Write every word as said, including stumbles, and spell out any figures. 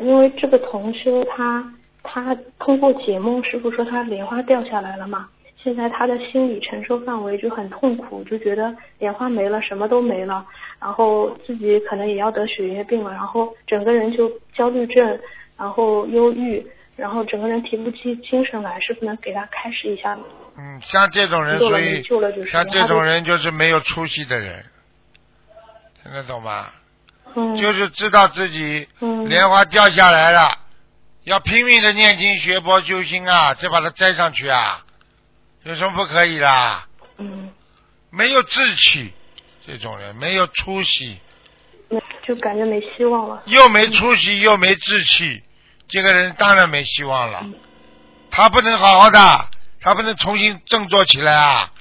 因为这个同修他他通过解梦，师傅说他莲花掉下来了嘛，现在他的心理承受范围就很痛苦，就觉得莲花没了，什么都没了，然后自己可能也要得血液病了，然后整个人就焦虑症，然后忧郁，然后整个人提不起精神来，是不是能给他开示一下吗？ 嗯，像这种人，所以像这种人就是没有出息的人，听得懂吗？ 嗯， 就是知道自己嗯莲花掉下来了，要拼命的念经学佛修心啊，再把它摘上去啊，有什么不可以啦？ 嗯， 没有志气，这种人没有出息， 就感觉没希望了。 又没出息又没志气，这个人当然没希望了。 嗯、 他不能好好的，他不能重新振作起来啊！